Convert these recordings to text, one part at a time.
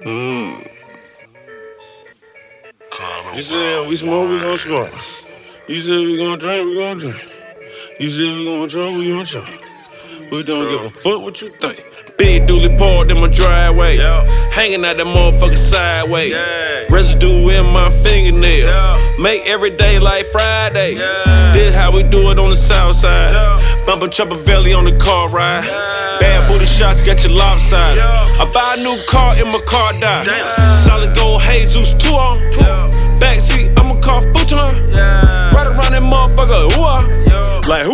You said we smoke, we gon' smoke. You said we gon' drink, we gon' drink. You said we gon' jump, we gon' jump. We don't give a fuck what you think. Big dually parked in my driveway, hanging out that motherfucker sideways. Residue in my fingernail, make every day like Friday. This how we do it on the south side. Bumper chopper belly on the car ride. Bad booty shots got you lopsided. I buy a new car in my car die. Solid gold Jesus 2 on. Backseat, I'ma call futon. Right around that motherfucker, hoo-ah. Like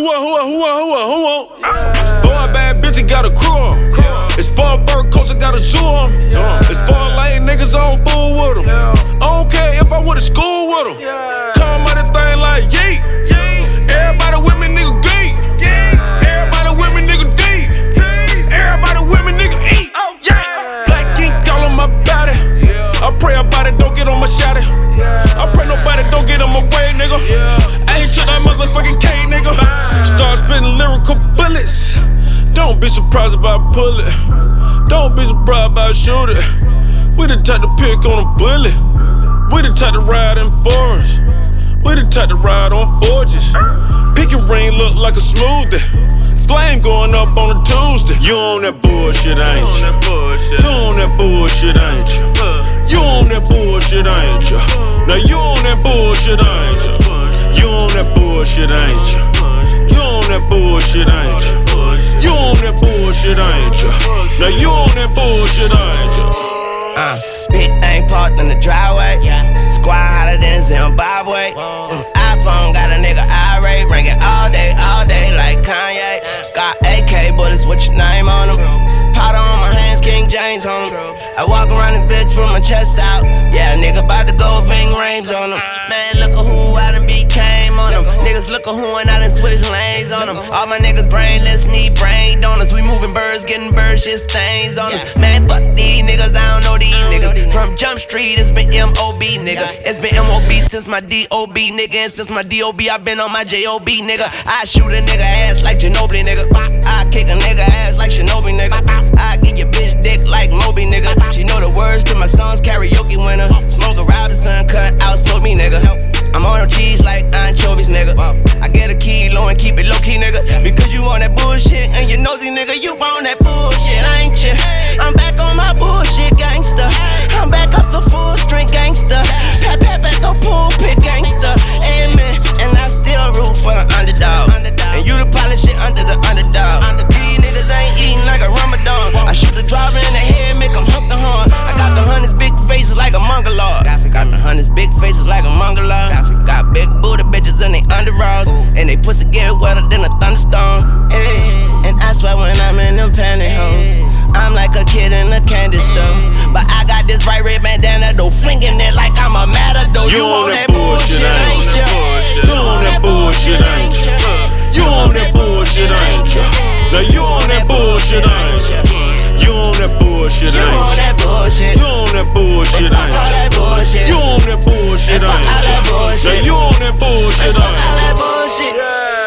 hoo-ah. Boy, a bad bitch, he got a crew on. It's 4 fur coats, I got a zoo on. It's 4 lame niggas, I don't fool with them. I don't care if I went to school with them. Come out that thing like yeet. Everybody with me, nigga, geek. Everybody with me, nigga, deep. Everybody with me, nigga, eat. Black ink all on my body. I pray about it, don't get on my shotty. I pray nobody don't get on my way, nigga. I ain't to that motherfucking K, nigga. Start spitting lyrical bullets. Don't be surprised if I pull it. Don't be surprised if I shoot it. We the type to pick on a bullet. We the type to ride in forests. We the type to ride on forges. Pick your ring look like a smoothie. Flame going up on a Tuesday. You on that bullshit, ain't you? You on that bullshit, ain't you? You on that bullshit, ain't you? Now you on that bullshit, ain't you? You on that bullshit, ain't you? You on that bullshit, ain't you? You on that bullshit, ain't you? Now you on that bullshit, ain't you? Big thing parked in the driveway. Squad hotter than Zimbabwe. iPhone got a nigga irate, ringing all day like Kanye. Got AK bullets with your name on them. Powder on my hands, King James on them. I walk around this bitch with my chest out. Yeah, nigga bout to go Ving Rhames on them. Man, look at who I done became on them. Niggas look at who and I done switch lanes on them. All my niggas brainless, need brain donors. We moving birds, getting bird shit stains on us. Man, fuck these niggas, I don't know these niggas. From Jump Street, it's been M.O.B. nigga. It's been M.O.B. since my D.O.B. nigga. And since my D.O.B. I been on my J.O.B. nigga. I shoot a nigga ass like Ginobili nigga. I kick a nigga ass like Shinobi nigga. I get your bitch dick like Moby nigga. She know the words to my songs, karaoke winner. Smoke a Robinson, cut out, smoke me nigga. I'm on no cheese like anchovies nigga. I get a kilo and keep it low key nigga. Because you on that bullshit and you nosy nigga. You on that bullshit, ain't you? I'm back on my bullshit gangster. I'm back up the full strength gangster. Pat the pulpit gangster. Amen. And I still root for the underdog. And you the polish shit under the underdog. These niggas ain't eating like a Ramadan. I shoot the driver in the head, make him hump the horn. I got the hunters big faces like a mongoloid. Got the hunters big faces like a mongoloid. Got big booty bitches and they underalls. And they pussy get wetter than a thunderstorm. Hey. And I swear when I'm in them pantyhose, I'm like a kid in a candy store. But I got this bright red bandana though, flinging it like I'm a matador. You on that bullshit, ain't you? You on that bullshit, ain't you? You on that bullshit, ain't you? Now you on that bullshit, ain't you? You on that bullshit, ain't you? You on that bullshit, ain't you? You on that bullshit, ain't you? Now you on that bullshit, ain't you?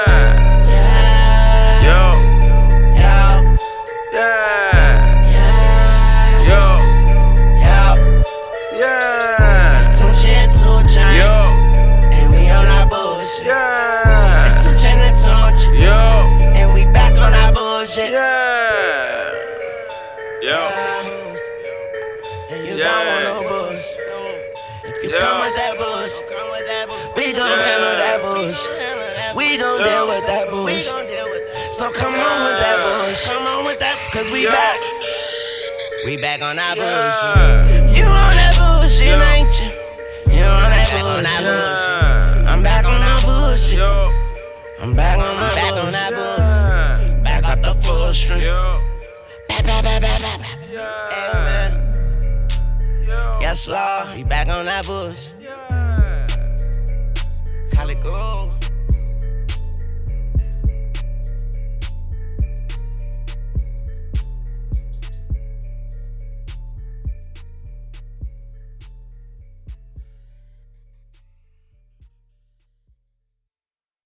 And you don't want no bush. If you come with that bush, we gon' handle that bush. We gon' deal with that bush. So come on with that bush. Come on with that, cause we back. We back on our bush. You on that bullshit, ain't you? You on that bullshit. I'm back on that bullshit. I'm back on that bullshit. Back up the full string. Amen. Yes, Lord, we back on that bush.